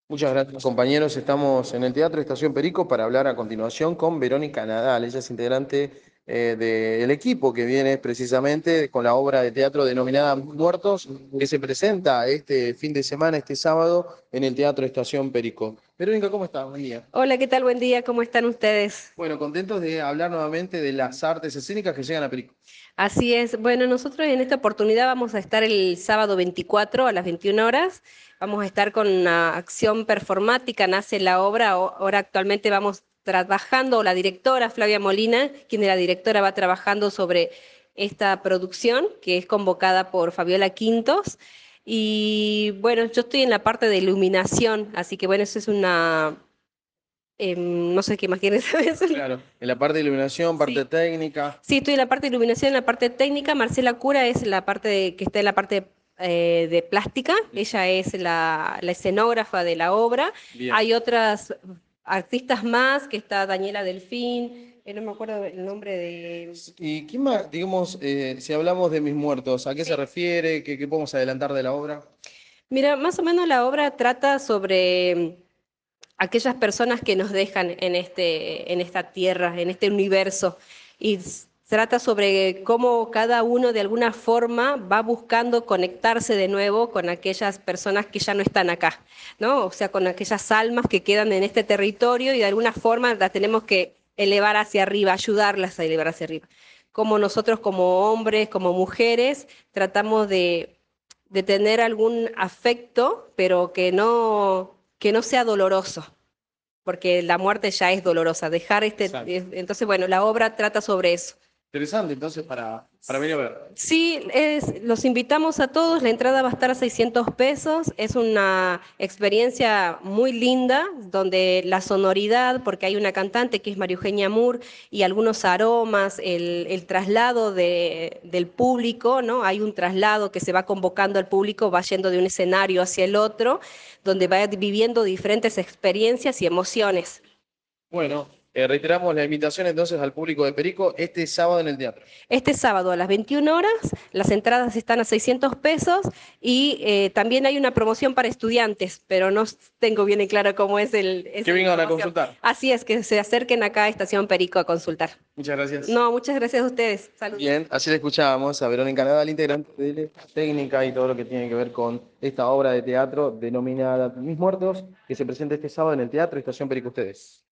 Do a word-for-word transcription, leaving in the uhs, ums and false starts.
Muchas gracias, compañeros. Estamos en el Teatro Estación Perico para hablar a continuación con Verónica Nadal. Ella es integrante eh, del equipo que viene precisamente con la obra de teatro denominada Muertos, que se presenta este fin de semana, este sábado, en el Teatro Estación Perico. Verónica, ¿cómo estás? Buen día. Hola, ¿qué tal? Buen día, ¿cómo están ustedes? Bueno, contentos de hablar nuevamente de las artes escénicas que llegan a Perico. Así es. Bueno, nosotros en esta oportunidad vamos a estar el sábado veinticuatro a las veintiuna horas. Vamos a estar con una acción performática, nace la obra. o- Ahora actualmente vamos trabajando, la directora Flavia Molina, quien es la directora, va trabajando sobre esta producción que es convocada por Fabiola Quintos. Y bueno, yo estoy en la parte de iluminación, así que bueno, eso es una, em, no sé qué más quieres saber. Claro, en la parte de iluminación, parte Sí. técnica. Sí, estoy en la parte de iluminación, en la parte técnica. Marcela Cura es la parte de- que está en la parte eh, de plástica. Ella es la, la escenógrafa de la obra. Bien. Hay otras artistas más, que está Daniela Delfín, eh, no me acuerdo el nombre de... ¿Y qué más, digamos, eh, si hablamos de Mis Muertos, a qué se Sí. refiere? ¿Qué, qué podemos adelantar de la obra? Mira, más o menos la obra trata sobre aquellas personas que nos dejan en este, en esta tierra, en este universo. Y s- trata sobre cómo cada uno de alguna forma va buscando conectarse de nuevo con aquellas personas que ya no están acá, ¿no? O sea, con aquellas almas que quedan en este territorio y de alguna forma las tenemos que elevar hacia arriba, ayudarlas a elevar hacia arriba. Como nosotros como hombres, como mujeres, tratamos de de tener algún afecto, pero que no, que no sea doloroso, porque la muerte ya es dolorosa. Dejar este, Exacto. eh, entonces, bueno, la obra trata sobre eso. Interesante, entonces, para, para venir a ver. Sí, es, los invitamos a todos. La entrada va a estar a seiscientos pesos. Es una experiencia muy linda, donde la sonoridad, porque hay una cantante que es María Eugenia Moore, y algunos aromas, el, el traslado de, del público, ¿no? Hay un traslado que se va convocando al público, va yendo de un escenario hacia el otro, donde va viviendo diferentes experiencias y emociones. Bueno, eh, reiteramos la invitación entonces al público de Perico este sábado en el teatro. Este sábado a las veintiuna horas, las entradas están a seiscientos pesos y eh, también hay una promoción para estudiantes, pero no tengo bien en claro cómo es el, Que esa vengan a promoción. consultar. Así es, que se acerquen acá a Estación Perico a consultar. Muchas gracias. No, muchas gracias a ustedes. Saludos. Bien, así le escuchábamos a Verónica Nadal, integrante de la técnica y todo lo que tiene que ver con esta obra de teatro denominada Mis Muertos, que se presenta este sábado en el Teatro Estación Perico Ustedes.